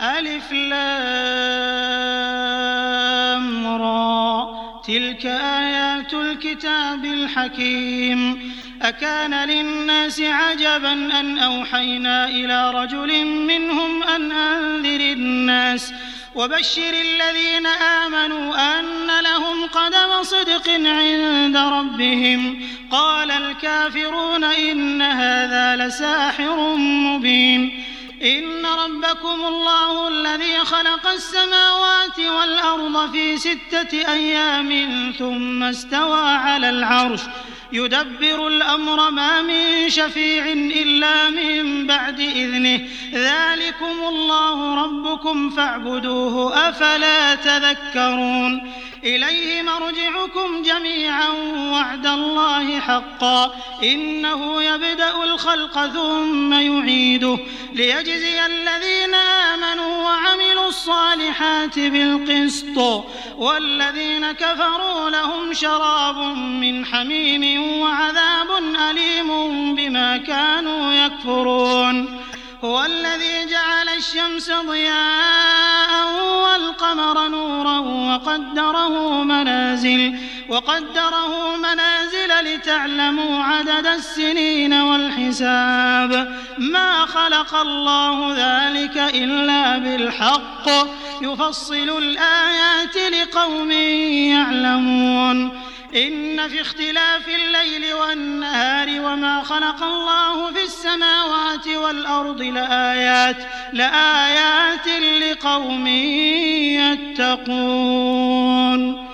ألف لام را تلك آيات الكتاب الحكيم أكان للناس عجبا أن أوحينا إلى رجل منهم أن أنذر الناس وبشر الذين آمنوا أن لهم قدم صدق عند ربهم قال الكافرون إن هذا لساحر مبين إن ربكم الله الذي خلق السماوات والأرض في 6 أيام ثم استوى على العرش يدبر الأمر ما من شفيع إلا من بعد إذنه ذلكم الله ربكم فاعبدوه أفلا تذكرون إليه مرجعكم جميعا وعد الله حقا إنه يبدأ الخلق ثم يعيده ليجزي الذين آمنوا وعملوا الصالحات بالقسط والذين كفروا لهم شراب من حميم وعذاب أليم بما كانوا يكفرون هو الذي جعل الشمس ضياء والقمر نورا وقدره منازل لتعلموا عدد السنين والحساب ما خلق الله ذلك إلا بالحق يفصل الآيات لقوم يعلمون إن في اختلاف الليل والنهار وما خلق الله في السماوات والأرض لآيات لقوم يتقون